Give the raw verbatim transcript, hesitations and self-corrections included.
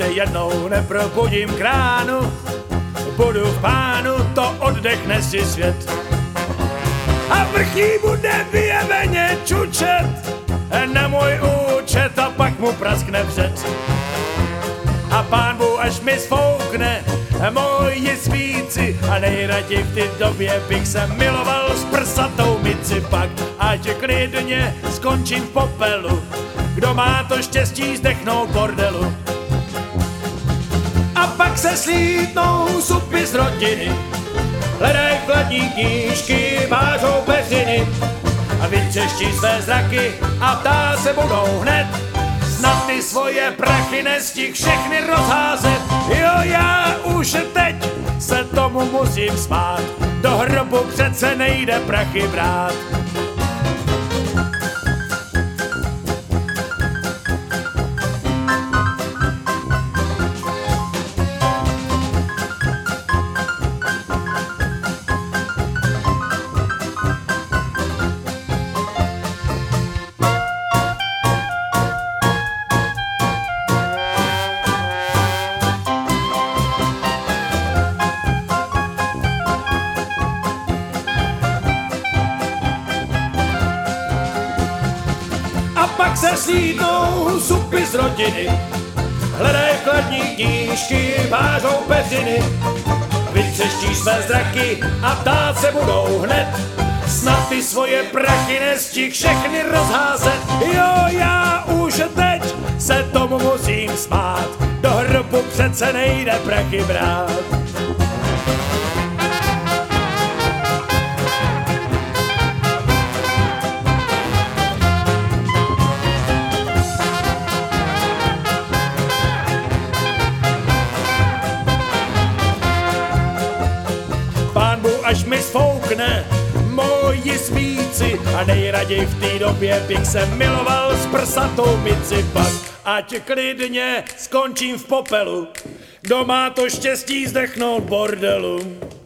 jednou neprobudím k ránu, budu v pánu, to oddechne si svět. A vrchní bude vyjeveně čučet na můj účet a pak mu praskne vřet. A pán Bůh až mi sfoukne moji svíci a nejraději v té době bych se miloval s prsatou mici. Pak ať klidně skončím v popelu, kdo má to štěstí zdechnout bordelu. A pak se slítnou supy z rodiny, hledaj chladní knížky, vážou peřiny a vytřeští své zraky a ptá se budou hned, snad ty svoje prachy nestih všechny rozházet. Jo, já už teď se tomu musím smát, do hrobu přece nejde prachy brát. Pak se slídnou supy z rodiny, hledaj chladní knížky, vážou peřiny, vytřeští své zraky a ptát se budou hned, snad ty svoje prachy nestih všechny rozházet. Jo, já už teď se tomu musím smát, do hrobu přece nejde prachy brát. Pán Bůh až mi sfoukne moji svíci a nejraději v té době bych se miloval s prsatou mici. Pak ať klidně skončím v popelu, kdo má to štěstí zdechnout bordelu.